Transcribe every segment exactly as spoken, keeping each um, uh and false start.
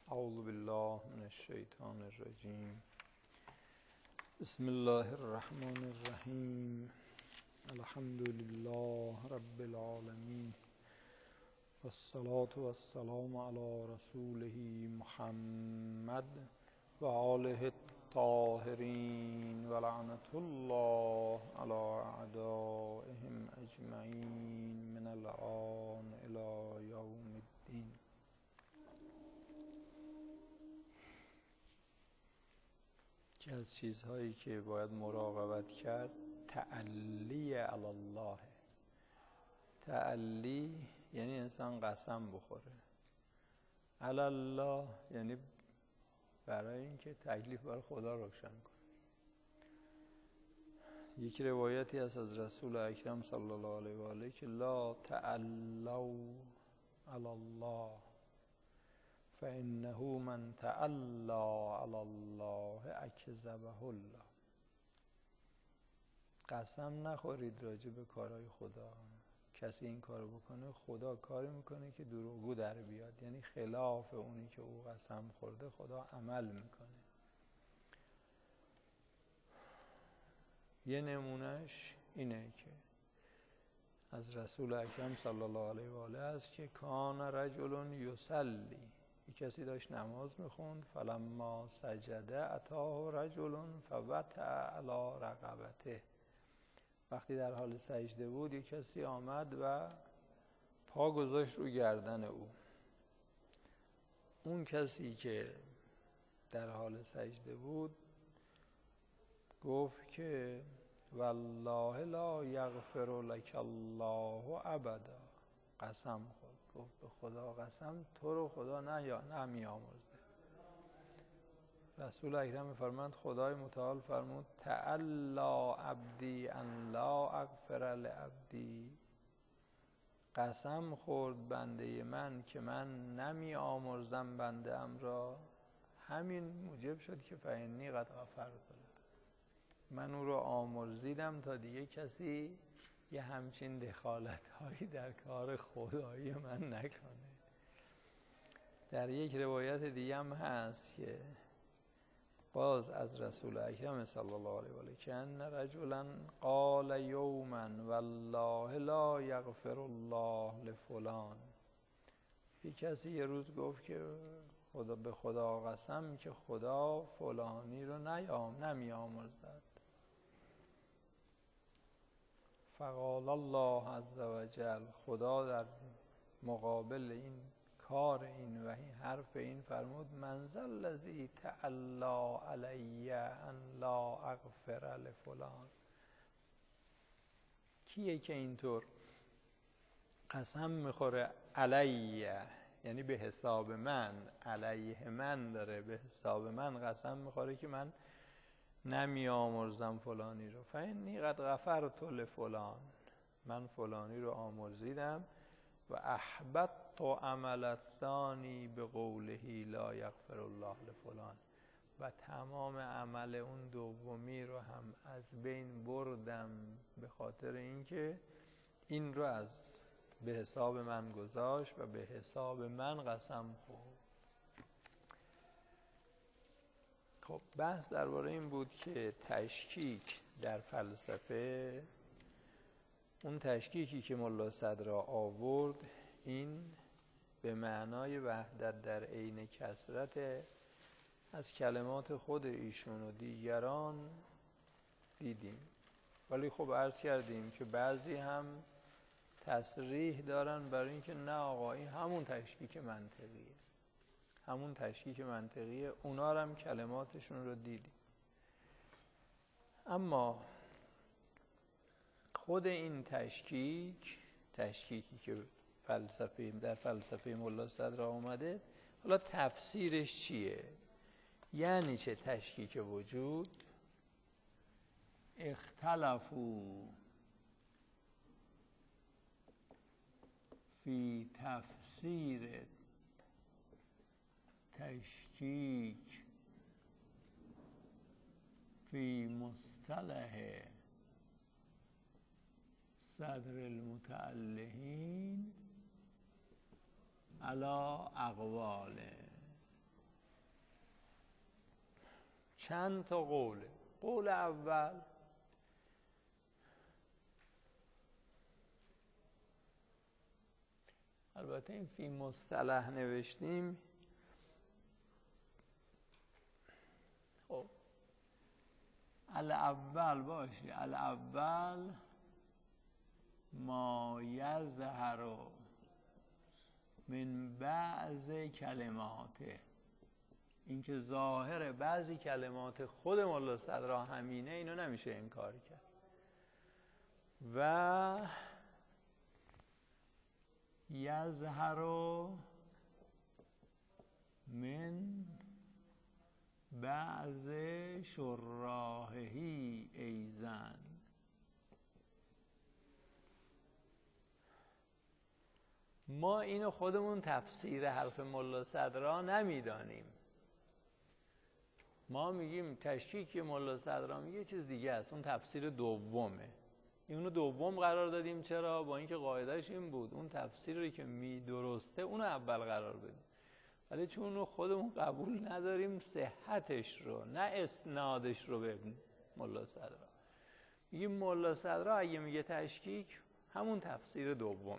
اعوذ بالله من الشیطان الرجیم. بسم الله الرحمن الرحیم. الحمد لله رب العالمین والصلاة والسلام علی رسوله محمد و آله الطاهرین و لعنة الله علی اعدائهم اجمعین من الآن الی یوم الدین. که از چیزهایی که باید مراقبت کرد تعلی علی الله. تعلی یعنی انسان قسم بخوره، علی الله یعنی برای اینکه تکلیف بر خدا روشن کنه. یک روایتی هست از رسول اکرم صلی الله علیه و آله که لا تعلوا علی الله فإنه من تعلی علی الله اکذبه الله. قسم نخورید راجع به کارهای خدا. کسی این کارو بکنه خدا کاری میکنه که دروغگو در بیاد، یعنی خلاف اونی که او قسم خورده خدا عمل میکنه. یه نمونهش اینه که از رسول اکرم صلی الله علیه و آله است که کان رجل یصلی، یک کسی داشت نماز میخوند، فلما سجد اتاه رجل فوطأ علی رقبته. وقتی در حال سجده بود یک کسی آمد و پا گذاشت رو گردن او. اون کسی که در حال سجده بود گفت که والله لا یغفر لک الله ابدا. قسم خورد، گفت به خدا قسم تو رو خدا نه نمی آمرزه. رسول اکرم فرمود خدای متعال فرمود تعالی عبدی ان لا اغفر لعبدی. قسم خورد بنده من که من نمی آمرزم بنده ام را. همین موجب شد که فإنی قد غفرت له. من او را آمرزیدم تا دیگه کسی یه همچین دخالت هایی در کار خدایی من نکنه. در یک روایت دیگه هم هست که باز از رسول اکرم صلی الله علیه و آله که ان رجلا قال یوما والله لا یغفر الله لفلان. یک کسی یه روز گفت که خدا به خدا قسم که خدا فلانی رو نیام نمی آمرزد. فقال الله عز وجل، خدا در مقابل این کار این و این حرف این فرمود من ذا الذی تعلی علی ان لا اغفر لفلان. کیه که اینطور قسم میخوره علی، یعنی به حساب من، علیه من داره به حساب من قسم میخوره که من نمی آمرزم فلانی رو. فإنی قد غفرت لفلان، من فلانی رو آمرزیدم. و احبطت عمل الثانی بقوله لا یغفر الله لفلان. و تمام عمل اون دومی رو هم از بین بردم به خاطر اینکه این رو از به حساب من گذاشت و به حساب من قسم خورد. خب بحث درباره این بود که تشکیک در فلسفه، اون تشکیکی که ملا صدر آورد این به معنای وحدت در عین کثرت از کلمات خود ایشون و دیگران دیدیم. ولی خب عرض کردیم که بعضی هم تصریح دارن برای اینکه نه آقا این همون تشکیک منطقیه، همون تشکیک منطقیه. اونا رو هم کلماتشون رو دیدیم. اما خود این تشکیک، تشکیکی که فلسفه در فلسفه ملا صدر آمده، حالا تفسیرش چیه؟ یعنی چه تشکیک وجود؟ اختلفوا فی تفسیر تشکیک فی مصطلح صدر المتألهین علی اقوال. چند تا قوله. قول اول البته این فی مصطلح نوشتیم. خب الاول باشه، الاول ما یظهر من بعض کلماته، این که ظاهر بعضی کلمات خود ملا صدرا همینه، اینو نمیشه انکار کرد. و یظهر من بعض شراحهی ایزن، ما اینو خودمون تفسیر حرف ملا صدرا نمیدانیم. ما میگیم تشکیک ملا صدرا میگه چیز دیگه است، اون تفسیر دومه. اینو دوم قرار دادیم. چرا؟ با اینکه قاعدهش این بود اون تفسیری که می درسته اونو اول قرار بدیم، ولی چون اونو خودمون قبول نداریم صحتش رو نه اسنادش رو به ملا صدرا، میگیم ملا صدرا اگه میگه تشکیک همون تفسیر دومه.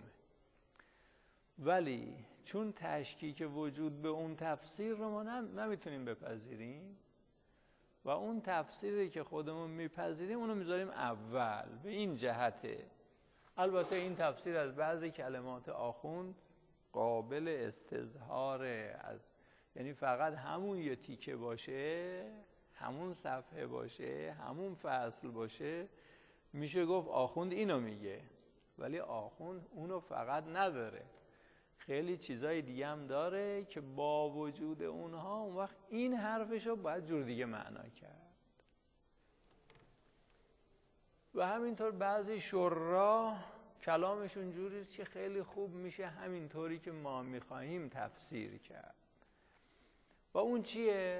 ولی چون تشکیک وجود به اون تفسیر رو ما نمیتونیم بپذیریم و اون تفسیری که خودمون میپذیریم اونو میذاریم اول، به این جهته. البته این تفسیر از بعضی کلمات آخوند قابل استظهاره، از یعنی فقط همون یه تیکه باشه، همون صفحه باشه، همون فصل باشه، میشه گفت آخوند اینو میگه. ولی آخوند اونو فقط نداره، خیلی چیزای دیگه هم داره که با وجود اونها اون وقت این حرفشو باید جور دیگه معنا کرد. و همینطور بعضی شراح کلامشون جوریست که خیلی خوب میشه همینطوری که ما میخواهیم تفسیر کرد. و اون چیه؟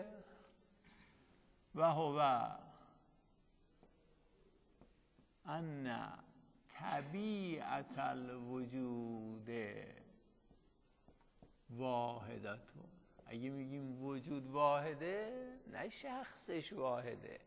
و هو ان طبیعت الوجود واحدتون. اگه میگیم وجود واحده، نه شخصش واحده،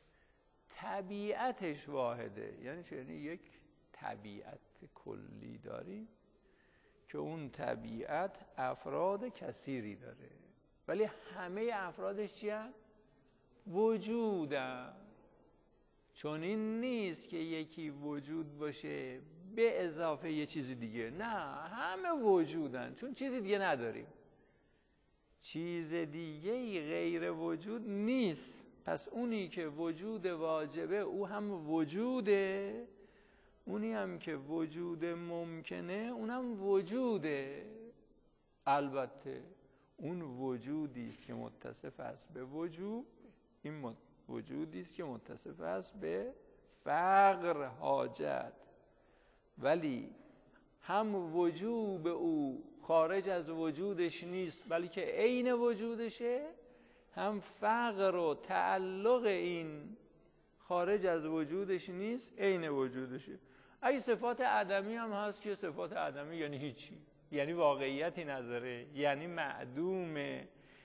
طبیعتش واحده. یعنی چه؟ یعنی یک طبیعت کلی داریم که اون طبیعت افراد کثیری داره، ولی همه افرادش چی هست؟ وجودن. چون این نیست که یکی وجود باشه به اضافه یه چیز دیگه، نه، همه وجودن، چون چیزی دیگه نداریم. چیز دیگه غیر وجود نیست. پس اونی که وجود واجبه او هم وجوده، اونی هم که وجود ممکنه اونم وجوده. البته اون وجودی است که متصف است به وجود، این وجودی است که متصف است به فقر، حاجت. ولی هم وجود او خارج از وجودش نیست بلکه عین وجودشه، هم فقر و تعلق این خارج از وجودش نیست، عین وجودشه. اگه صفات عدمی هم هست که صفات عدمی یعنی هیچی، یعنی واقعیتی نداره، یعنی معدوم.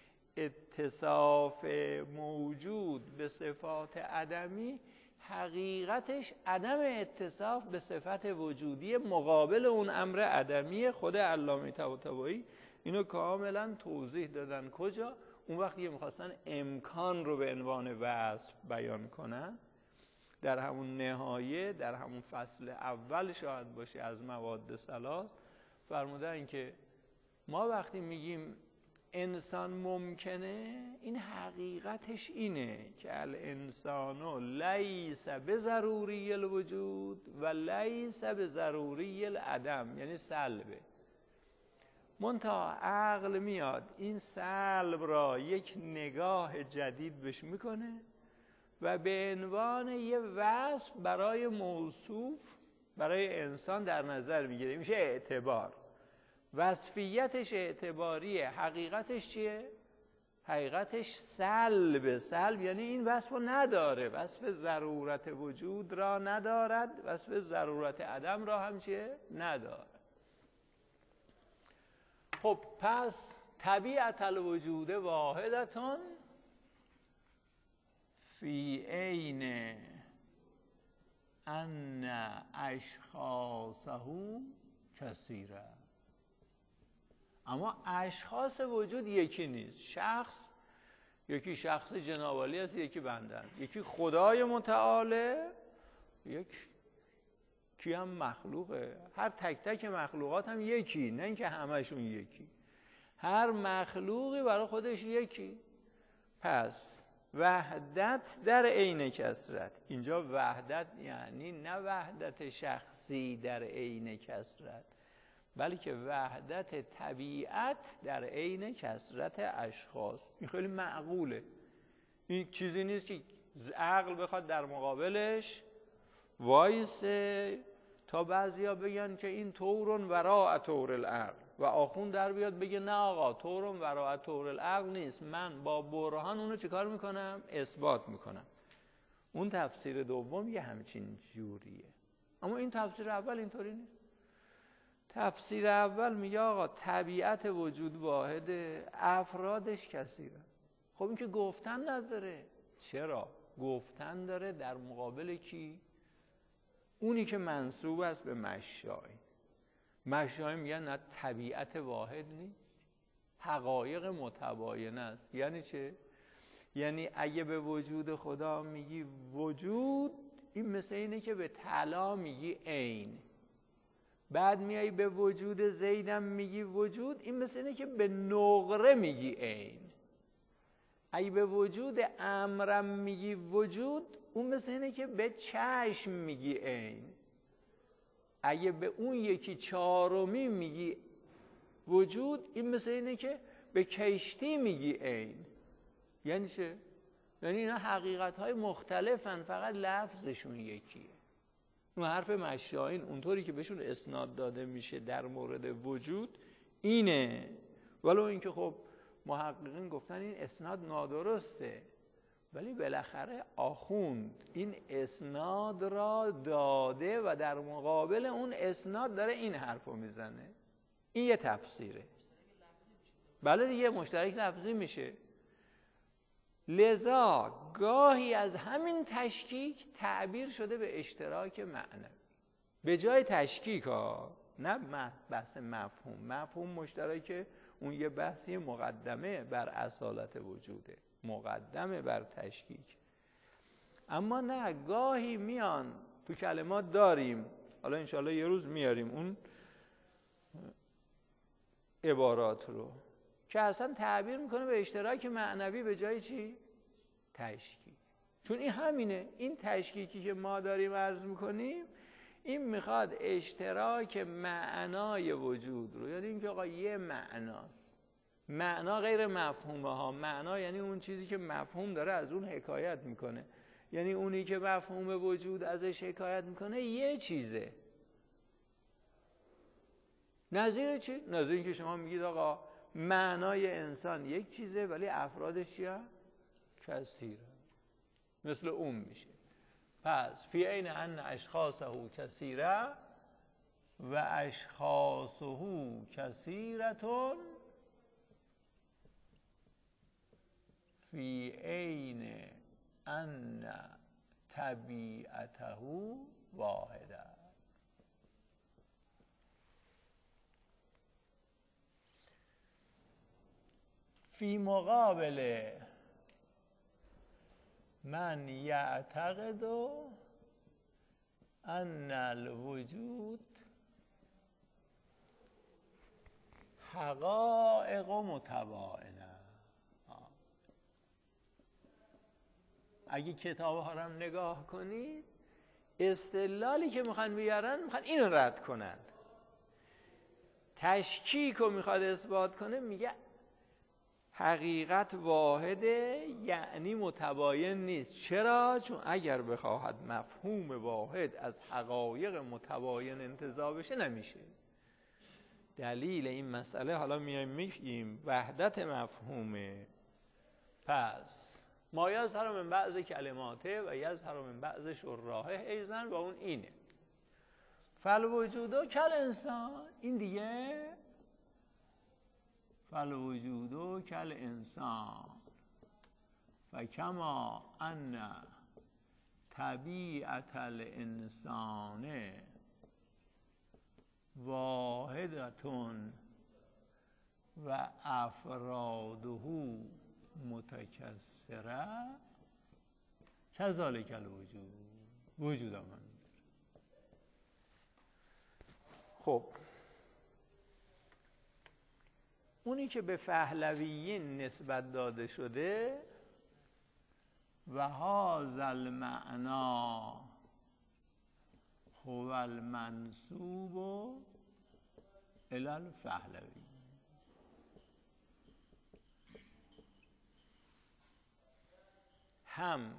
اتصاف موجود به صفات عدمی حقیقتش عدم اتصاف به صفت وجودی مقابل اون امر عدمی. خود علامه طباطبایی اینو کاملا توضیح دادن. کجا؟ اون وقتی میخواستن امکان رو به عنوان وصف بیان کنن، در همون نهایه، در همون فصل اول شاید باشه از مواد ثلاث، فرمودن که ما وقتی میگیم انسان ممکنه، این حقیقتش اینه که الانسان لیس بضروری الوجود و لیس بضروری العدم، یعنی سلبه. منتها عقل میاد این سلب را یک نگاه جدید بهش میکنه و به عنوان یه وصف برای موصوف، برای انسان در نظر میگیره، میشه اعتبار. وصفیتش اعتباریه، حقیقتش چیه؟ حقیقتش سلب. سلب یعنی این وصف رو نداره، وصف ضرورت وجود را ندارد، وصف ضرورت عدم را هم چیه؟ ندارد. خب پس طبیعت الوجود واحدتون، فی عین ان اشخاصه کثیره. اما اشخاص وجود یکی نیست. شخص یکی شخص جناب عالی است، یکی بنده، یکی خدای متعاله، یک کی هم مخلوقه. هر تک تک مخلوقات هم یکی، نه اینکه همشون یکی. هر مخلوقی برای خودش یکی. پس وحدت در عین کثرت. اینجا وحدت یعنی نه وحدت شخصی در عین کثرت، بلکه وحدت طبیعت در عین کثرت اشخاص. این خیلی معقوله. این چیزی نیست که عقل بخواد در مقابلش وایسه تا بعضیا بگن که این طورن وراء طور العقل و آخوند در بیاد بگه نه آقا طورن وراء طور العقل نیست، من با برهان اونو چیکار میکنم؟ اثبات میکنم. اون تفسیر دوم یه همچین جوریه. اما این تفسیر اول اینطوری نیست. تفسیر اول میگه آقا طبیعت وجود واحده، افرادش کثیره. خب این که گفتن نداره. چرا؟ گفتن داره در مقابل کی؟ اونی که منسوب است به مشای. مشای میگن نه طبیعت واحد نیست، حقایق متباینه است. یعنی چه؟ یعنی اگه به وجود خدا میگی وجود، این مثل اینه که به طلا میگی عین. بعد میای به وجود زیدم میگی وجود، این مثل اینه که به نقره میگی عین. اگه به وجود امرم میگی وجود، اون مثل اینه که به چشم میگی عین. اگه به اون یکی چهارمی میگی وجود، این مثل اینه که به کشتی میگی عین. یعنی چه؟ یعنی اینا حقیقت‌های مختلفن، فقط لفظشون یکیه. اون حرف مشایین اونطوری که بهشون اسناد داده میشه در مورد وجود اینه، ولو اینکه خب محققین گفتن این اسناد نادرسته، ولی بالاخره آخوند این اسناد را داده و در مقابل اون اسناد داره این حرفو میزنه. این یه تفسیره. بله دیگه مشترک لفظی میشه. لذا گاهی از همین تشکیک تعبیر شده به اشتراک معنوی. به جای تشکیک ها، نه بحث مفهوم. مفهوم مشترک، اون یه بحثی مقدمه بر اصالت وجوده، مقدمه بر تشکیک. اما نه، گاهی میان تو کلمات داریم، حالا انشاءالله یه روز میاریم اون عبارات رو، که اصلا تعبیر میکنه به اشتراک معنوی به جای چی؟ تشکیک. چون این همینه. این تشکیکی که ما داریم عرض میکنیم، این میخواد اشتراک معنای وجود رو، یعنی اینکه آقا یه معناست. معنا غیر مفهومه ها. معنا یعنی اون چیزی که مفهوم داره از اون حکایت میکنه. یعنی اونی که مفهوم وجود ازش حکایت میکنه یه چیزه. نظیر چی؟ نظیر این که شما میگید آقا معنای انسان یک چیزه ولی افرادش چیه؟ کثیره. مثل اون میشه. پس فی عین ان اشخاصه کثیره و اشخاصه کثیرتون فی عین ان طبیعته واحده. فی مقابل من یعتقد ان الوجود حقائق متباینه. اگه کتاب ها رو هم نگاه کنید، استدلالی که میخوان بیارن میخوان اینو رد کنن. تشکیک رو میخواد اثبات کنه، میگه حقیقت واحده یعنی متباین نیست. چرا؟ چون اگر بخواهد مفهوم واحد از حقایق متباین انتزاع بشه نمیشه. دلیل این مسئله حالا میایم میگیم وحدت مفهومه. پس ما یظهر من بعض کلماته و یظهر من بعض شراحه ایضا، و اون اینه فالوجود کل انسان. این دیگه فالوجود کل انسان فکما ان طبیعت الانسان واحدتون و افراده متکثره کذالک الوجود وجود هم همینطور. خب اونی که به پهلویین نسبت داده شده و هذا المعنا هو المنسوب الی الپهلوی. هم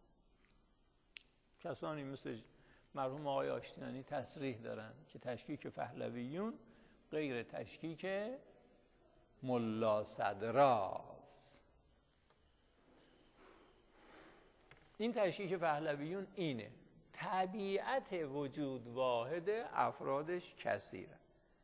کسانی مثل مرحوم آقای آشتیانی تصریح دارن که تشکیک پهلویون غیر تشکیک ملا صدراست. این تشکیک پهلویون اینه: طبیعت وجود واحد، افرادش کثیره.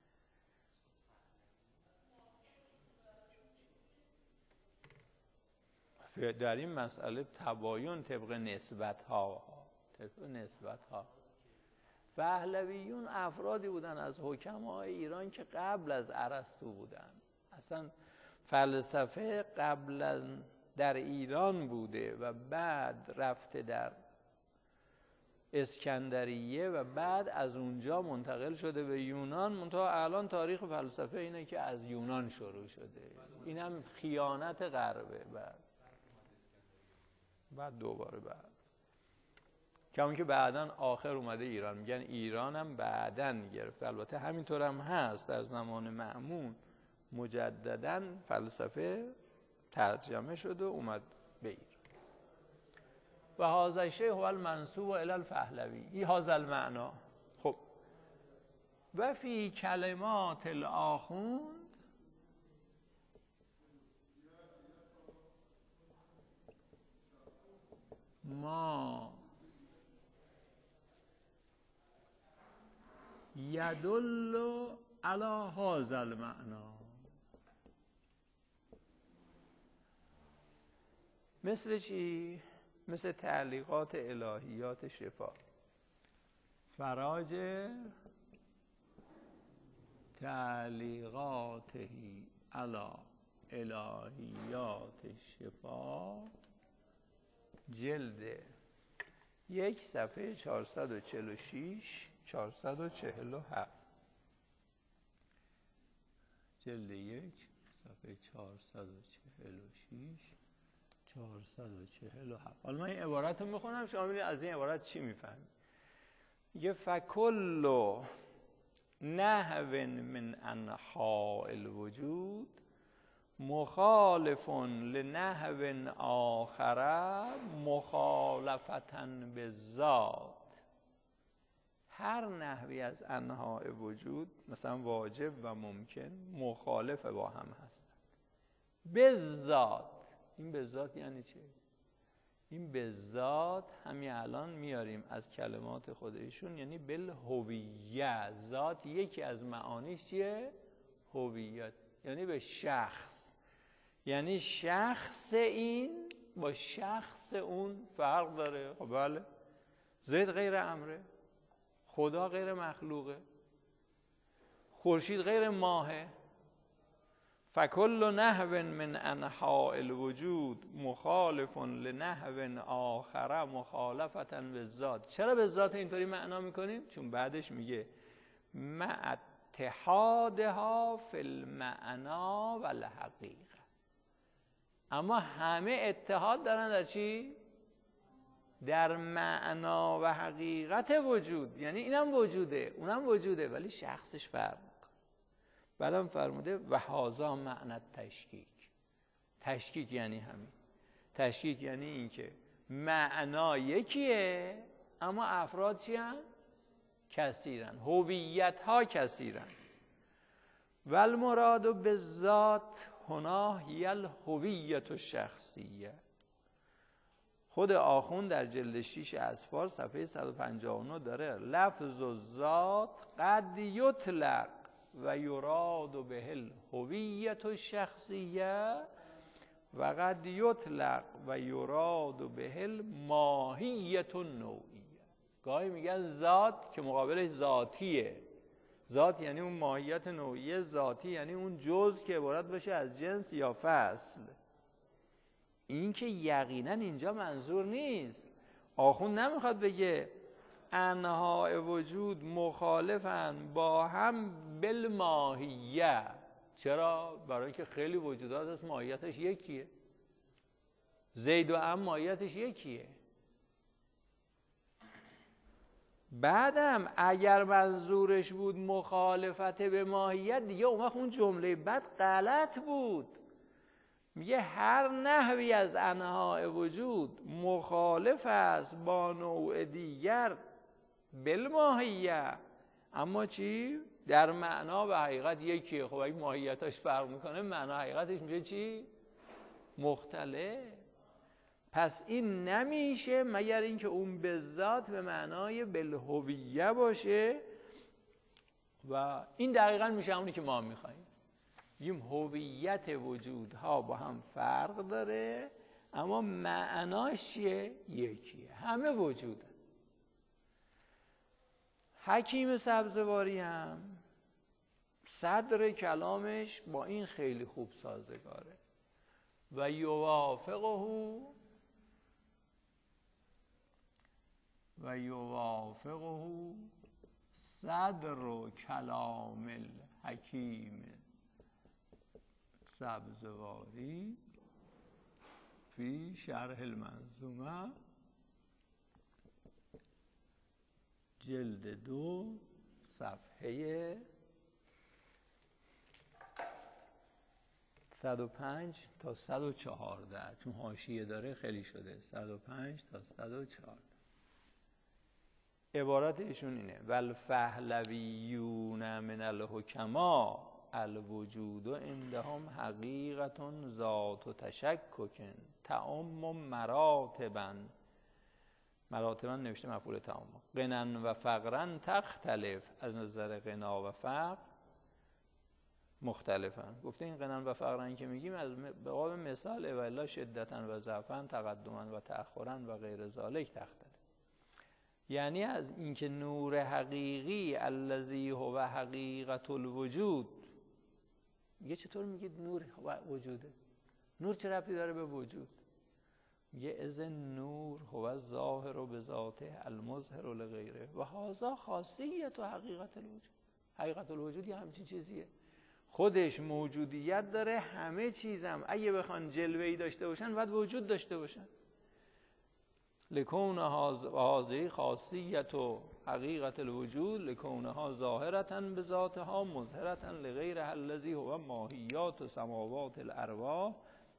در این مسئله تباین طبق نسبت ها طبق نسبت ها پهلویون افرادی بودن از حکمای ایران که قبل از ارسطو بودن. اصلا فلسفه قبل از در ایران بوده و بعد رفته در اسکندریه و بعد از اونجا منتقل شده به یونان. منتها الان تاریخ فلسفه اینه که از یونان شروع شده. اینم خیانت غربه. بعد بعد دوباره بعد کمون که بعدن آخر اومده ایران. میگن ایران هم بعدن گرفت. البته همینطور هم هست. در زمان مأمون مجدداً فلسفه ترجمه شد و اومد به ایران. و هذا الشیء هو المنسوب الی الپهلوی. این هذا المعنا. خب و فی کلمات الآخوند ما یدل علی هذا المعنا. مثل چی؟ مثل تعلیقات الهیات شفا. فراج تعلیقاته علی الهیات شفا جلد یک صفحه چهارصد و چهل و شش چهارصد و چهل و هفت. جلد یک صفحه چهارصد و چهل و شش چهارصد و چهل و هفت. حالا من این عبارت رو میخونم، شما ببینید از این عبارت چی میفهمید. یه فکل نحو من انحاء الوجود مخالف لنحو آخر مخالفة بالذات. هر نحوی از انحاء وجود مثلا واجب و ممکن مخالف با هم هستند. بالذات. این بالذات یعنی چه؟ این بالذات همین الان میاریم از کلمات خود ایشون، یعنی بالهویه. ذات یکی از معانیش چیه؟ هویت، یعنی به شخص. یعنی شخص این با شخص اون فرق داره. خب بله، زید غیر امره، خدا غیر مخلوقه، خورشید غیر ماهه. فکل نحو من انحاء الوجود مخالف لنحو آخر مخالفة بالذات. چرا بالذات اینطوری معنا میکنیم؟ چون بعدش میگه مع اتحادها فی المعنا و الحقیقه. اما همه اتحاد دارن در چی؟ در معنا و حقیقت وجود. یعنی اینم وجوده اونم وجوده ولی شخصش فرق میکنه. بعدم فرموده و هذا معنی تشکیک. تشکیک یعنی همین. تشکیک یعنی این که معنا یکیه اما افراد چی هن؟ کثیرن. هویت ها کثیرن. و المراد بالذات هنا هی الهویت الشخصیه. خود آخوند در جلد شیش اسفار صفحه صد و پنجاه و نه داره لفظ الذات قد یطلق و یراد به الهویت الشخصیه و قد یطلق و یراد به الماهیت النوعیه. گاهی میگن ذات که مقابلش ذاتیه. ذات یعنی اون ماهیت نوعیه، ذاتی یعنی اون جزء که عبارت باشه از جنس یا فصل. این که یقینا اینجا منظور نیست. آخوند نمیخواد بگه انواع وجود مخالفن با هم بالماهیه. چرا؟ برای اینکه خیلی وجودات هست ماهیتش یکیه. زید و عم ماهیتش یکیه. بعدم اگر منظورش بود مخالفت به ماهیت، دیگه اون وقت اون جمله بعد غلط بود. میگه هر نحوی از انواع وجود مخالف است با نوع دیگر بالماهیه، اما چی؟ در معنا و حقیقت یکیه. خب اگه ماهیتش فرق میکنه معنا حقیقتش میشه چی؟ مختلف. پس این نمیشه مگر اینکه اون به ذات به معنای بالهویه باشه و این دقیقاً میشه همونی که ما میخواییم. میگیم هویت وجودها با هم فرق داره اما معناش چیه؟ یکیه، همه وجوده. حکیم سبزواری هم صدر کلامش با این خیلی خوب سازگاره. و یوافقه و یوافقه صدر کلام الحکیم سبزواری فی شرح المنظومه جلد دو صفحه صد و پنج تا صد و چهارده، چون حاشیه داره خیلی شده، صد و پنج تا صد و چهارده. عبارت ایشون اینه: والفهلویون من الحکما الوجود عندهم حقیقت ذات تشکک تعم مراتبا. مراتبا نوشته مفعول تعم. غنا و فقرا تختلف، از نظر غنا و فقر مختلفن. گفته این غنا و فقرا که میگیم از باب مثال اولا شدتا و ضعفا تقدما و تأخرا و غیر ذالک تختلف. یعنی از اینکه نور حقیقی الذی هو حقیقت الوجود، میگه چطور میگید نور وجوده؟ نور چه ربطی داره به وجود؟ میگه از نور هو ظاهر و به ذاته المظهر لغیره و هذا خاصیت و حقیقت الوجود. حقیقت الوجود یه همچین چیزیه، خودش موجودیت داره، همه چیزم اگه بخوان جلوه‌ای داشته باشن باید وجود داشته باشن. لکونها هذه خاصیت و حقیقت الوجود لکونها ظاهرتا به ذاتها مظهرتا لغیرها الذی هو ماهیات و سماوات الارواح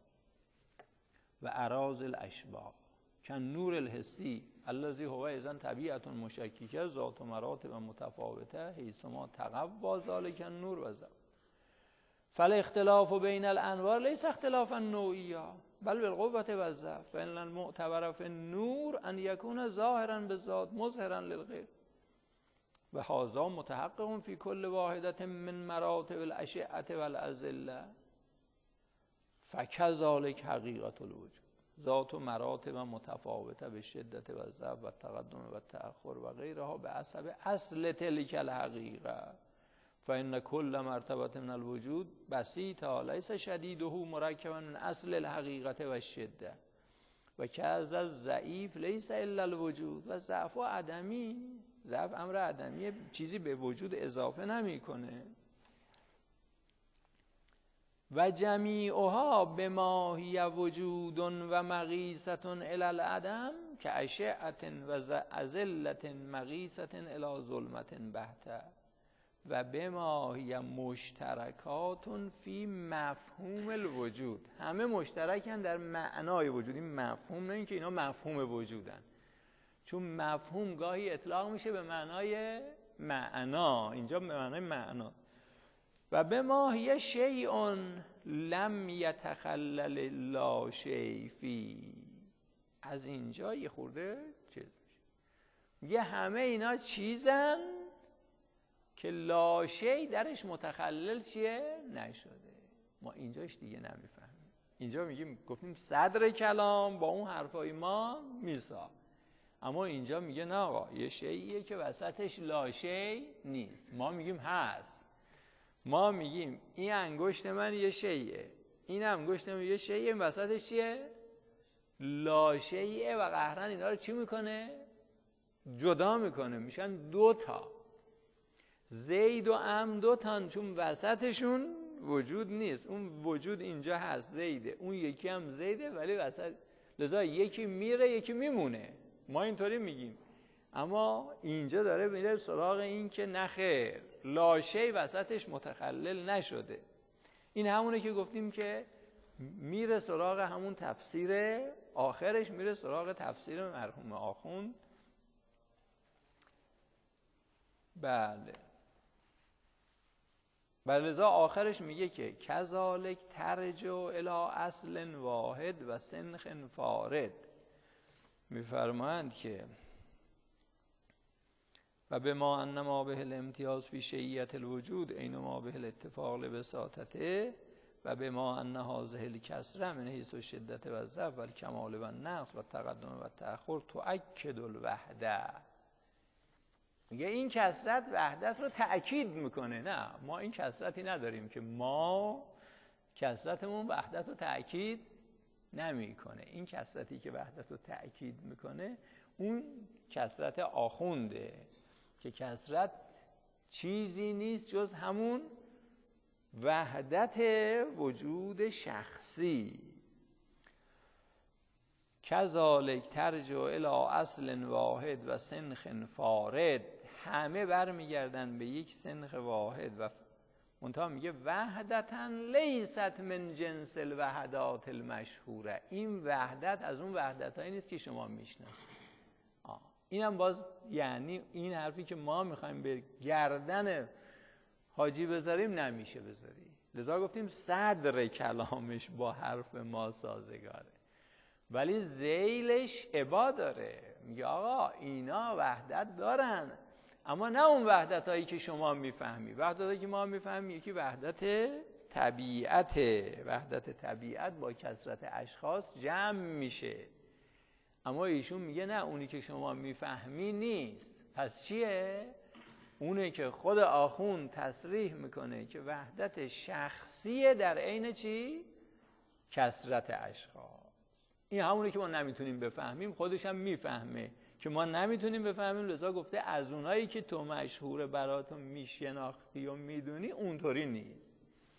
و اراضی الاشباح کن نور الحسی الذی هو اذن طبیعت مشککه ذات و مراتب متفاوته حیث ما تقوی ذلک النور و ذات. فالاختلاف بین الانوار لیس اختلافا نوعیا بل بالقوة و الضعف فإن المعتبر فی النور ان یکون ظاهرا بالذات مظهرا للغیر و هذا متحقق فی کل واحدة من مراتب الاشعة والازله فکذلک حقیقت الوجود ذات و مراتب متفاوته به شدت و ضعف و تقدم و تأخر و غیرها به حسب اصل تلک الحقیقه فإن كل مرتبة من الوجود بسيطة ليس شديده مركبا من اصل الحقیقت و الشده و كذا الضعیف ليس الا الوجود و ضعف و عدمی. ضعف امر عدمیه، چیزی به وجود اضافه نمیکنه. و جمیعها بما هی وجود و مقیسة الی العدم که اشعة و ازلة مقیسة الی ظلمة بحتة و بما هی مشترکات فی مفهوم الوجود. همه مشترکن در معنای وجود. این مفهوم، نه اینکه اینا مفهوم وجودن، چون مفهوم گاهی اطلاق میشه به معنای معنا، اینجا به معنای معنا. و بما هی شیء لم یتخلل لا شیء فی. از اینجا یه خورده چیز میشه، میگه همه اینا چیزن که لاشی درش متخلل چیه؟ نشده. ما اینجاش دیگه نمیفهمیم. اینجا میگیم گفتیم صدر کلام با اون حرفای ما میسا، اما اینجا میگه نه آقا یه شیئیه که وسطش لاشی نیست. ما میگیم هست، ما میگیم این انگشت من یه شیئه، این انگشت من یه شیئه، این وسطش چیه؟ لاشیئه و قهرن اینا رو چی میکنه؟ جدا میکنه، میشن دو تا. زید و عمرو دو تا، چون وسطشون وجود نیست، اون وجود اینجا هست زیده، اون یکی هم زیده ولی وسط، لذا یکی میره یکی میمونه. ما اینطوری میگیم، اما اینجا داره میره سراغ این که نخیر، لاشی وسطش متخلل نشده. این همونه که گفتیم که میره سراغ همون تفسیر آخرش، میره سراغ تفسیر مرحوم آخوند. بله بله، لذا آخرش میگه که کذالک ترجع الی اصل واحد و سنخ فارد. میفرمایند که و به ما انما به الامتیاز فی شیعیت الوجود اینما به الاتفاق لبساطته و به ما ان هذه الکسره من حیث الشدت و الضعف و الکمال و النقص و التقدم و التأخر تؤکد الوحده. میگه این کثرت وحدت رو تأکید میکنه. نه، ما این کثرتی نداریم که ما کثرتمون وحدت رو تأکید نمیکنه. این کثرتی که وحدت رو تأکید میکنه اون کثرت آخونده که کثرت چیزی نیست جز همون وحدت وجود شخصی. کذالک ترجع الی اصل واحد و سنخ فارد، همه برمیگردن به یک سنخ واحد و منتها میگه وحدتا لیست من جنس الوحدات المشهوره. این وحدت از اون وحدتایی نیست که شما میشناسید. اینم باز یعنی این حرفی که ما میخوایم به گردن حاجی بذاریم نمیشه بذاری. لذا گفتیم صدر کلامش با حرف ما سازگاره، ولی ذیلش ابا داره. میگه آقا اینا وحدت دارن، اما نه اون وحدت هایی که شما میفهمی. وحدت هایی که ما میفهمی یکی وحدت طبیعت، وحدت طبیعت با کثرت اشخاص جمع میشه، اما ایشون میگه نه، اونی که شما میفهمی نیست. پس چیه؟ اونه که خود آخوند تصریح میکنه که وحدت شخصیه در عین چی؟ کثرت اشخاص. این همونه که ما نمیتونیم بفهمیم، خودش هم میفهمه که ما نمیتونیم بفهمیم، لذا گفته از اونایی که تو مشهور براتون میشناختی و میدونی اونطوری نیست.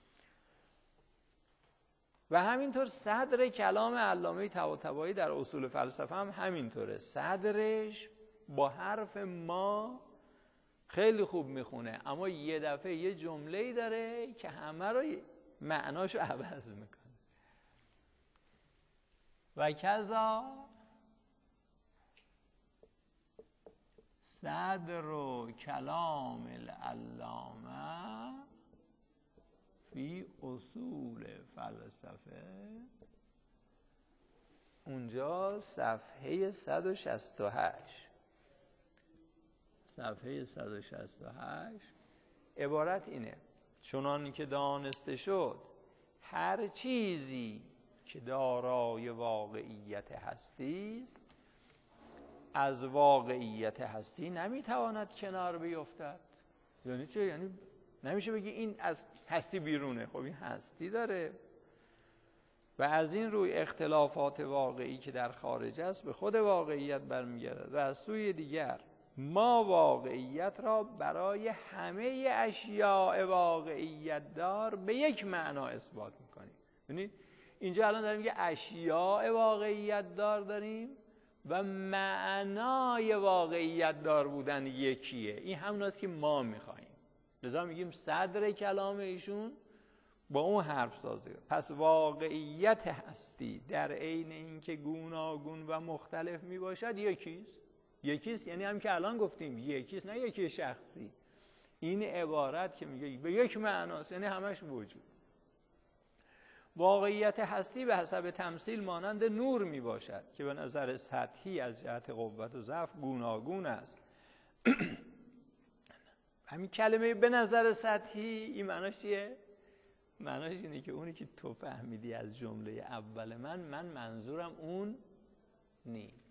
و همینطور صدر کلام علامه طباطبایی در اصول فلسفه هم همینطوره. صدرش با حرف ما خیلی خوب میخونه، اما یه دفعه یه جمله‌ای داره که همه رو معناشو عوض میکنه. و کذا صدر و کلام العلامه فی اصول فلسفه، اونجا صفحه صد و شصت و هشت، صفحه صد و شصت و هشت عبارت اینه: چنان که دانسته شد هر چیزی که دارای واقعیت هستی است از واقعیت هستی نمیتواند کنار بیفتد. یعنی چه؟ یعنی نمیشه بگی این از هستی بیرونه. خب این هستی داره و از این روی اختلافات واقعی که در خارج است به خود واقعیت برمیگردد و از سوی دیگر ما واقعیت را برای همه اشیاء واقعیت دار به یک معنا اثبات میکنیم. ببینید اینجا الان داریم میگه اشیاء واقعیت دار داریم و معنای واقعیت دار بودن یکیه. این هموناست که ما میخواییم. لذا میگیم صدر کلام ایشون با اون حرف سازه. پس واقعیت هستی در عین اینکه گوناگون و مختلف میباشد یکیست. یکیست یعنی هم که الان گفتیم یکیست، نه یکی شخصی. این عبارت که میگه به یک معناست یعنی همش وجود. واقعیت هستی به حسب تمثیل مانند نور می باشد که به نظر سطحی از جهت قوت و ضعف گوناگون است. همین کلمه به نظر سطحی این معناش چیه؟ معناش اینه که اونی که تو فهمیدی از جمله اول من من منظورم اون نیست.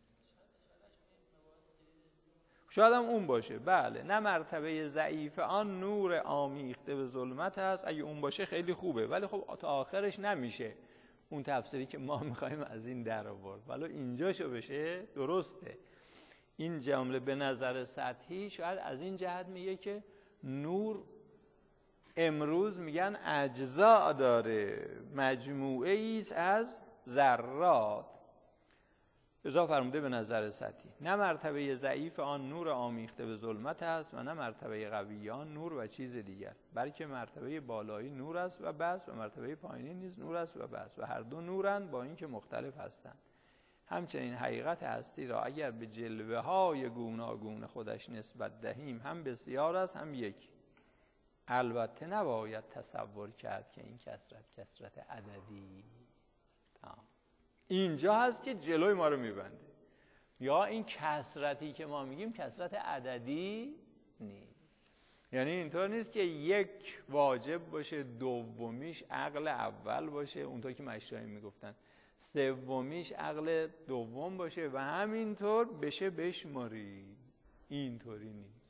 شاید هم اون باشه، بله. نه مرتبه ضعیف آن نور آمیخته به ظلمت است. اگه اون باشه خیلی خوبه، ولی خب تا آخرش نمیشه اون تفسیری که ما میخوایم از این در آورد. ولی اینجاشو بشه درسته. این جمله به نظر سطحی شاید از این جهت میگه که نور امروز میگن اجزا داره، مجموعه ایست از ذرات. ازا فرموده به نظر سطحی. نه مرتبه ضعیف آن نور آمیخته به ظلمت است و نه مرتبه قوی آن نور و چیز دیگر، بلکه مرتبه بالایی نور است و بس و مرتبه پایینی نیز نور است و بس و هر دو نورند با اینکه مختلف هستند. همچنین حقیقت هستی را اگر به جلوه های گوناگون خودش نسبت دهیم هم بسیار است هم یک. البته نباید تصور کرد که این کثرت کثرت عددی است. اینجا هست که جلوی ما رو میبنده. یا این کثرتی که ما میگیم کثرت عددی نیست. یعنی اینطور نیست که یک واجب باشه، دومیش عقل اول باشه، اونطور که مشایخ میگفتن، سومیش عقل دوم باشه و همینطور بشه بشماری. اینطوری نیست.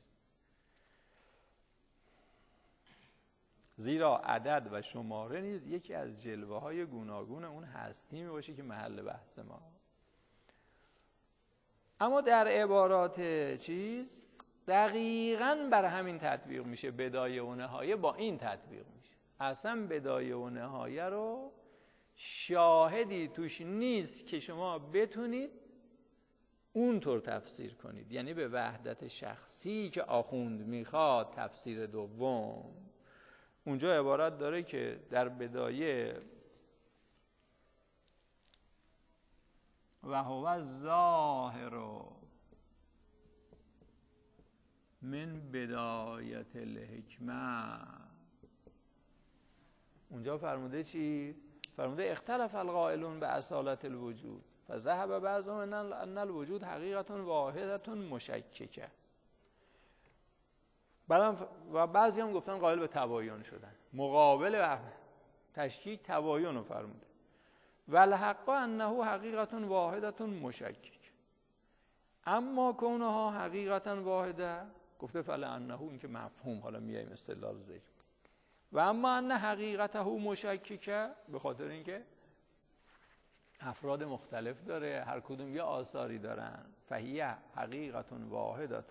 زیرا عدد و شماره نیز یکی از جلوه های گوناگون اون هستی می باشه که محل بحث ما. اما در عبارات چیز دقیقاً بر همین تطبیق میشه. بدایه و نهایه با این تطبیق میشه. اصلا بدایه و نهایه رو شاهدی توش نیست که شما بتونید اونطور تفسیر کنید. یعنی به وحدت شخصی که آخوند میخواد تفسیر دوم، اونجا عبارت داره که در بدایه و هو الظاهر من بدایت الحکمه. اونجا فرموده چی؟ فرموده اختلف القائلون به اصالت الوجود فذهب بعضهم ان الوجود حقیقت واحدت مشککه. بعدم و بعضی هم گفتن قائل به تباین شدن. مقابل تشکیک تباین رو فرموده. والحق انه حقیقت واحدت مشکک. اما کونها حقیقت واحده گفته فلانه، این که مفهوم، حالا میایم استدلال ذکر. و اما ان حقیقته مشککه به خاطر اینکه افراد مختلف داره، هر کدوم یه آثاری دارن. فهیه حقیقت واحدت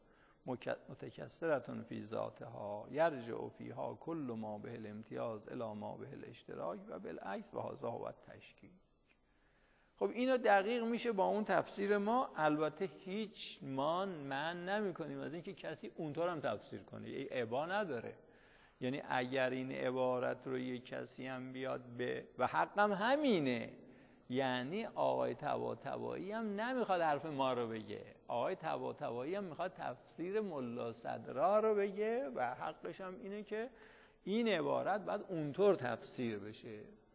متکثرة فی ذاتها یرجع فیها کل ما به الامتیاز الی ما به الاشتراک و بالعکس و هذا هو التشکیک. خب اینو دقیق میشه با اون تفسیر ما. البته هیچ مان من نمی کنیم از اینکه کسی اونطور هم تفسیر کنه. ای ابا نداره. یعنی اگر این عبارت رو یک کسی هم بیاد به و حقم همینه، یعنی آقای طباطبایی هم نمیخواد حرف ما رو بگه. آقای طباطبایی هم میخواد تفسیر ملا صدرا رو بگه و حقش هم اینه که این عبارت باید اونطور تفسیر بشه.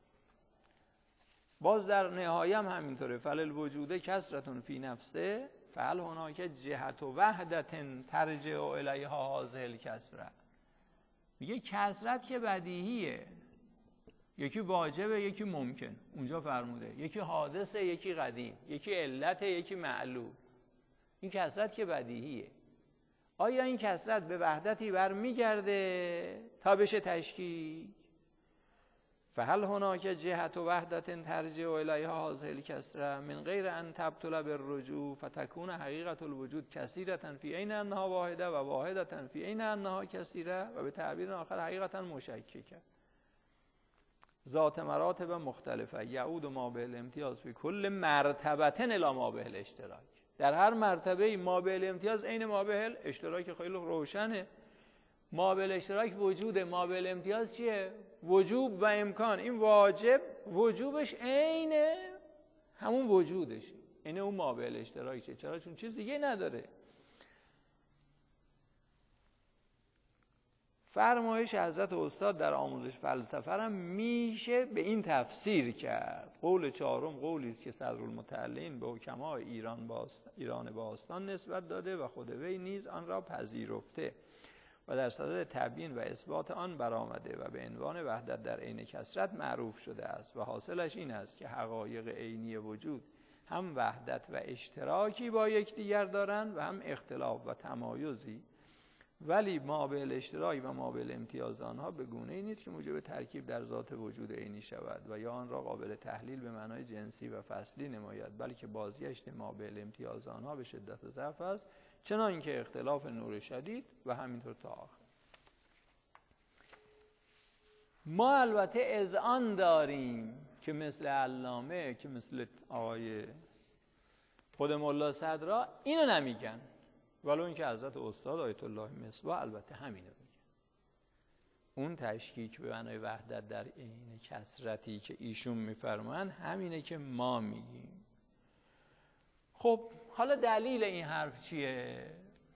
باز در نهایه هم همینطوره. فل الوجود کثرة فی نفسه فهل هناک جهت و وحدت ترجع الیها هذه الکثرة. میگه کثرت که بدیهیه، یکی واجبه یکی ممکن، اونجا فرموده یکی حادثه یکی قدیم، یکی علت یکی معلول. این کثرت که بدیهیه. آیا این کثرت به وحدتی برمیگرده تا بشه تشکیک؟ فهل هناک جهت و وحدت ترجع الیها هذه الکثرة من غیر ان تبطل بالرجوع فتكون حقیقت الوجود کثیرة فی عین انها واحده و واحدة فی عین انها کثیره و به تعبیر آخر حقیقتا مشککه. ذات مراتب مختلفه یعود ما به الامتیاز فی کل مرتبه الی ما به الاشتراک. در هر مرتبه ما به الامتیاز عین ما به الاشتراک. خیلی روشنه. ما به الاشتراک وجود، ما به الامتیاز چیه؟ وجوب و امکان. این واجب وجوبش عین همون وجودشه، اینه اون ما به الاشتراکه. چرا؟ چون چیز دیگه نداره. فرمایش حضرت استاد در آموزش فلسفه هم میشه به این تفسیر کرد. قول چهارم قولی است که صدرالمتعلین به حکمای ایران باستان ایران باستان نسبت داده و خود وی نیز آن را پذیرفته. و در صدد تبیین و اثبات آن برآمده و به عنوان وحدت در عین کثرت معروف شده است و حاصلش این است که حقایق عینی وجود هم وحدت و اشتراکی با یکدیگر دارند و هم اختلاف و تمایزی، ولی ما به الاشتراک و ما به امتیاز آنها به گونه‌ای نیست که موجب ترکیب در ذات وجود عینی شود و یا آن را قابل تحلیل به معنای جنسی و فصلی نماید، بلکه بازگشت ما به امتیاز آنها به شدت ضعف است، چنان که اختلاف نور شدید و همینطور تا آخر. ما البته اذعان داریم که مثل علامه، که مثل آقای خود ملا صدرا اینو نمیگن، ولو اینکه حضرت استاد آیت الله مصباح البته همینو میگن. اون تشکیک به معنای وحدت در عین کثرتی که ایشون میفرمان همینه که ما میگیم. خب حالا دلیل این حرف چیه؟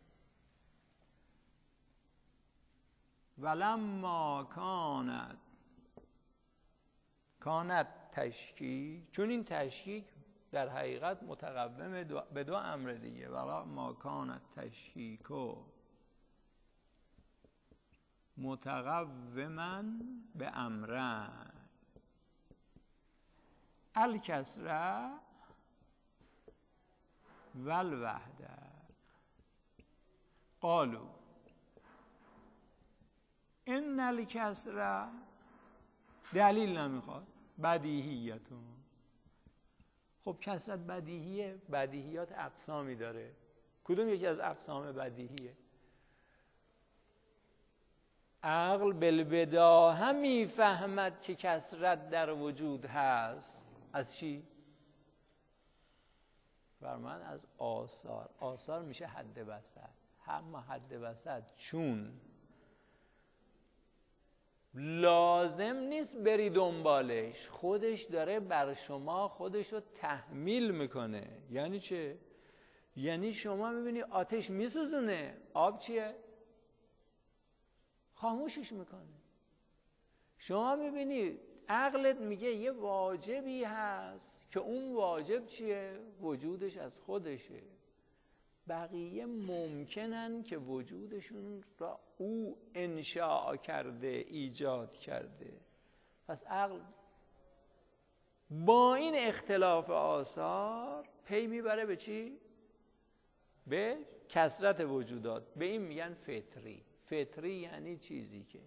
ولما کانت کانت تشکیک، چون این تشکیک در حقیقت متقوم به دو امر دیگه. ولما کانت تشکیکو متقوما به امرن الکسره و الوحده قالو ان الکسره، دلیل نمیخواد، بدیهیتون. خب کثرت بدیهیه، بدیهیات اقسامی داره، کدوم یکی از اقسام بدیهیه؟ عقل بالبداهه میفهمد که کثرت در وجود هست. از چی؟ فرمان از آثار. آثار میشه حد وسط. هم حد وسط چون لازم نیست بری دنبالش، خودش داره بر شما خودش رو تحمیل میکنه. یعنی چه؟ یعنی شما میبینی آتش میسوزونه، آب چیه؟ خاموشش میکنه. شما میبینی عقلت میگه یه واجبی هست که اون واجب چیه؟ وجودش از خودشه. بقیه ممکنن که وجودشون را او انشاء کرده، ایجاد کرده. پس عقل با این اختلاف آثار پی میبره به چی؟ به کثرت وجودات. به این میگن فطری. فطری یعنی چیزی که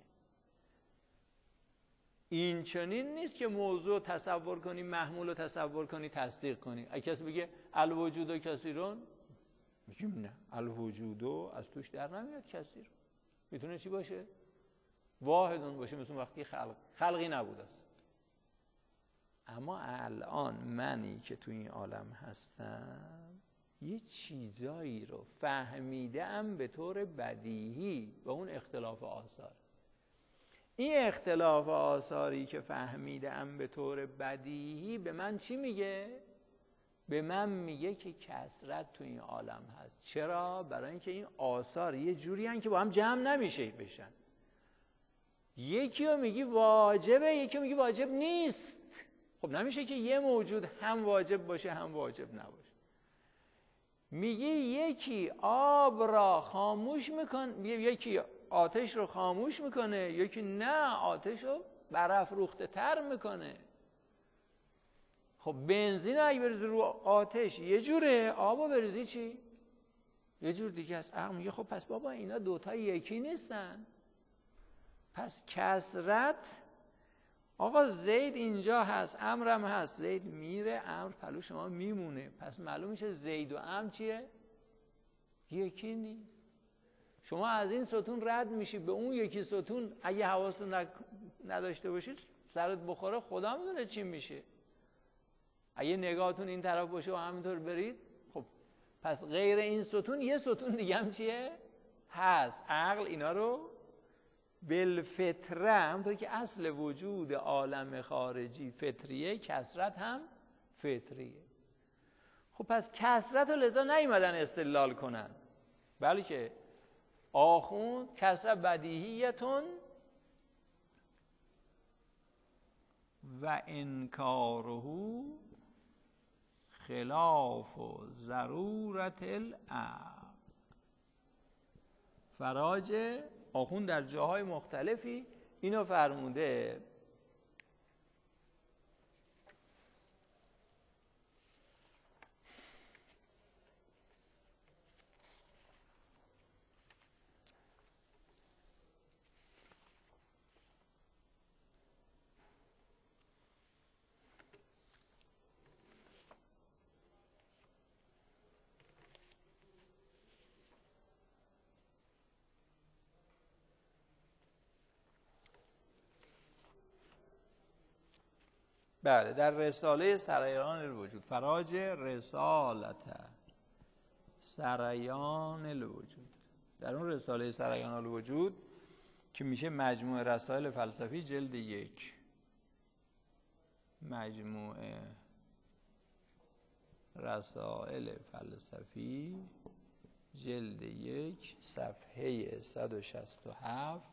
این چنین نیست که موضوع تصور کنی، محمول رو تصور کنی، تصدیق کنی. اگه کسی بگه الوجود کثیرون، میگیم نه، الوجودو از توش در نمیاد کثیر. میتونه چی باشه؟ واحدون باشه، مثل وقتی خلق خلقی نبود است. اما الان منی که تو این عالم هستم یه چیزایی رو فهمیدم به طور بدیهی و اون اختلاف آثار. این اختلاف آثاری که فهمیدم به طور بدیهی به من چی میگه؟ به من میگه که کثرت تو این عالم هست. چرا؟ برای اینکه این آثار یه جوری هن که با هم جمع نمیشه بشن. یکی رو میگی واجبه، یکی رو میگی واجب نیست. خب نمیشه که یه موجود هم واجب باشه هم واجب نباشه. میگی یکی آب را خاموش میکنه، یکی آتش رو خاموش میکنه، یکی نه آتش رو برافروخته تر میکنه. خب بنزین اگه بریزی رو آتش یه جوره، آبو بریزی چی؟ یه جور دیگه است. عقل میگه خب پس بابا اینا دوتا یکی نیستن. پس کثرت، آقا زید اینجا هست، امرم هست، زید میره، امر پلو شما میمونه. پس معلوم میشه زید و امر چیه؟ یکی نیست. شما از این ستون رد میشی به اون یکی ستون، اگه حواستون نداشته باشید سرت بخوره خدا میدونه چی میشه. اگه نگاهتون این طرف باشه و همینطور برید، خب پس غیر این ستون یه ستون دیگه هم چیه؟ هست. عقل اینا رو بالفطره، همونطور که اصل وجود عالم خارجی فطریه، کثرت هم فطریه. خب پس کثرت رو لذا نیومدن استدلال کنن، بلکه آخوند کثرت بدیهیتون و انکاره خلاف و ضرورت العقل. فراج آخوند در جاهای مختلفی اینو فرموده. بله، در رساله سریان الوجود، فراج رسالت سریان الوجود، در اون رساله سریان الوجود که میشه مجموعه رسائل فلسفی جلد یک، مجموعه رسائل فلسفی جلد یک صفحه صد و شصت و هفت،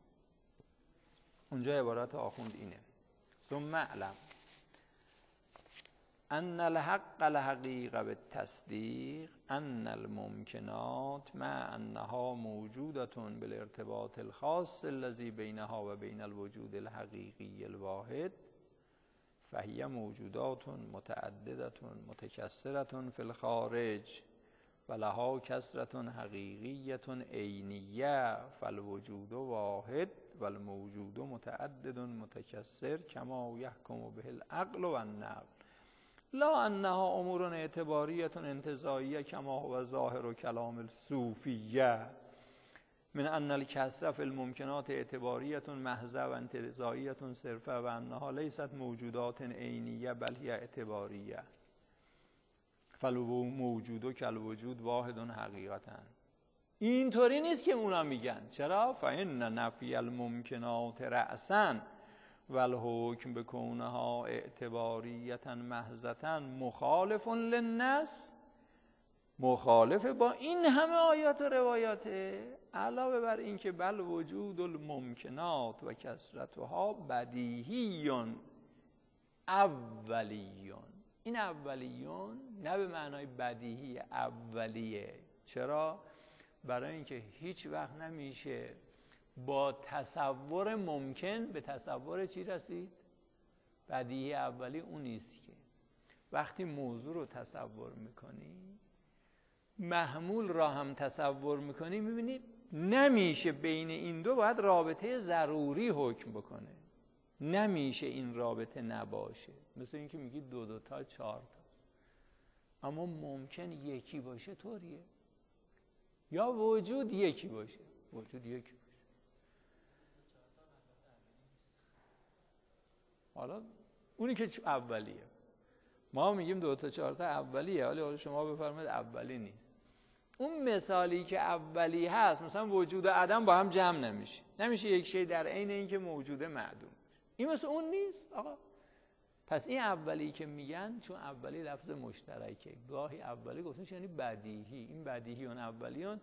اونجا عبارت آخوند اینه: ثم اعلم ان الحق الحقیقه بالتصدیق ان الممکنات مع انها موجودة بالارتباط الخاص الذي بینها و بین الوجود الحقیقی الواحد فهي موجودات متعددة متکثرة فی الخارج و لها کثرة حقیقیة عینیه فالوجود واحد و الموجود متعدد متکثر کما یحکم به العقل و النقل لا انها امور اعتباریه انتزاعیه کما هو ظاهر کلام الصوفیه من ان الکثرة فی الممکنات اعتباریه محضه و انتزاعیه صرفه و انها لیست موجودات عینیه بل هی اعتباریه فالموجود کالوجود واحد حقیقتا. اینطوری نیست که اونا میگن. چرا؟ فإن نفی الممکنات رأسا والحکم بکونها اعتباریتا محضتا مخالف للنص، مخالف با این همه آیات و روایاته. علاوه بر این که بل وجود الممکنات و کثرتها بدیهیون اولیون. این اولیون نه به معنای بدیهی اولیه. چرا؟ برای اینکه هیچ وقت نمیشه با تصور ممکن به تصور چی رسید؟ بدیهی اولی اون نیست که وقتی موضوع رو تصور میکنی، محمول را هم تصور میکنی، میبینی نمیشه بین این دو باید رابطه ضروری حکم بکنه. نمیشه این رابطه نباشه. مثل اینکه میگی دو دو تا چهار تا، اما ممکن یکی باشه طوریه. یا وجود یکی باشه، وجود یکی باشه. حالا اونی که اولیه، ما میگیم دو تا چهار تا اولیه، ولی حالا شما بفرمایید اولی نیست. اون مثالی که اولی هست، مثلا وجود و عدم با هم جمع نمیشه. نمیشه یک شی در عین اینکه موجوده معدوم. این مثل اون نیست آقا. پس این اولی که میگن، چون اولی لفظ مشترکه، گاهی اولی گفتنش یعنی بدیهی. این بدیهیون اولیون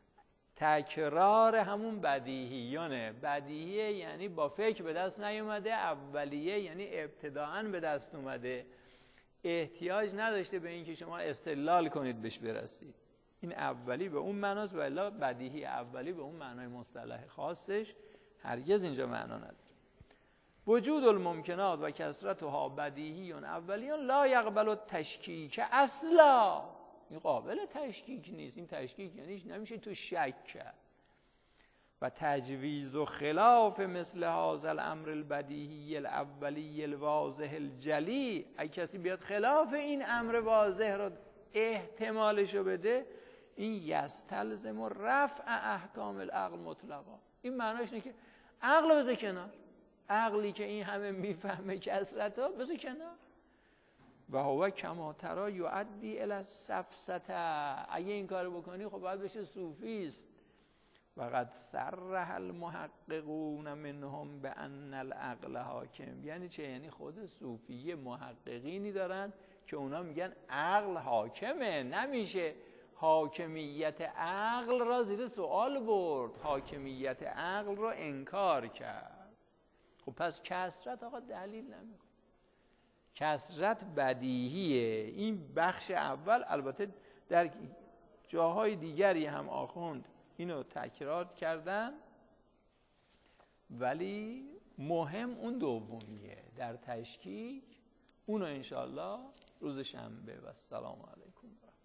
تکرار همون بدیهیانه. بدیهی یعنی با فکر به دست نیومده، اولیه یعنی ابتداعاً به دست اومده، احتیاج نداشته به اینکه شما استدلال کنید بهش برسید. این اولی به اون معناست، ولی بدیهی اولی به اون معنای مصطلح خاصش هرگز اینجا معنا نداره. وجود الممکنات و کثرتها بدیهیون اولیون لا یقبل التشکیک اصلا. این قابل تشکیک نیست. این تشکیک یعنی نمیشه تو شک کرد. و تجویز و خلاف مثل هذا الامر البدیهی الاولی الواضح الجلی، اگه کسی بیاد خلاف این امر واضح رو احتمالشو بده، این یستلزم رفع احکام العقل مطلقا. این معناش اینه که عقل بذار کنار، عقلی که این همه میفهمه کثرت‌ها بذار کنار. و هو کما ترى یؤدی الی السفسطه، اگه این کارو بکنی خب باید بشه صوفیست. و قد صرح المحققون منهم بان العقل حاکم. یعنی چه؟ یعنی خود صوفیه محققینی دارن که اونا میگن عقل حاکمه. نمیشه حاکمیت عقل را زیر سوال برد، حاکمیت عقل را انکار کرد. خب پس کثرت آقا دلیل نمیخواد. کثرت بدیهیه. این بخش اول. البته در جاهای دیگری هم آخوند اینو تکرار کردن ولی مهم اون دومیه در تشکیک. اونو انشالله روز شنبه. و السلام علیکم.